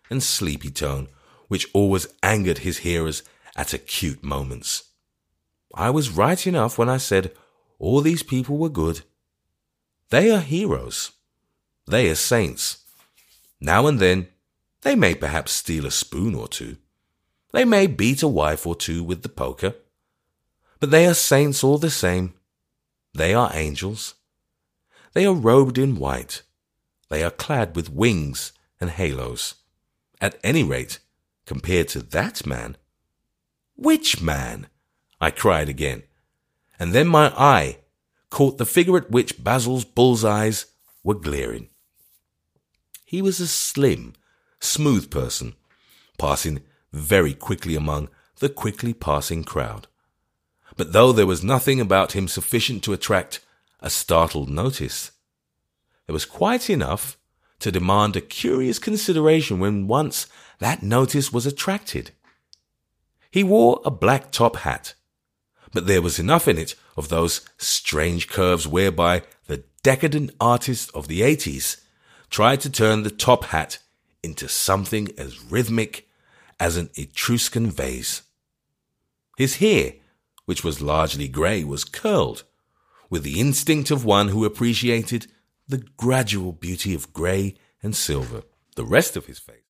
and sleepy tone, which always angered his hearers at acute moments. I was right enough when I said all these people were good. They are heroes. They are saints. Now and then, they may perhaps steal a spoon or two. They may beat a wife or two with the poker. But they are saints all the same. They are angels. They are robed in white. They are clad with wings and halos. At any rate, compared to that man. Which man? I cried again, and then my eye caught the figure at which Basil's bull's eyes were glaring. He was a slim, smooth person, passing very quickly among the quickly passing crowd. But though there was nothing about him sufficient to attract a startled notice, there was quite enough to demand a curious consideration when once that notice was attracted. He wore a black top hat, but there was enough in it of those strange curves whereby the decadent artists of the 80s tried to turn the top hat into something as rhythmic as an Etruscan vase. His hair, which was largely grey, was curled, with the instinct of one who appreciated the gradual beauty of grey and silver. The rest of his face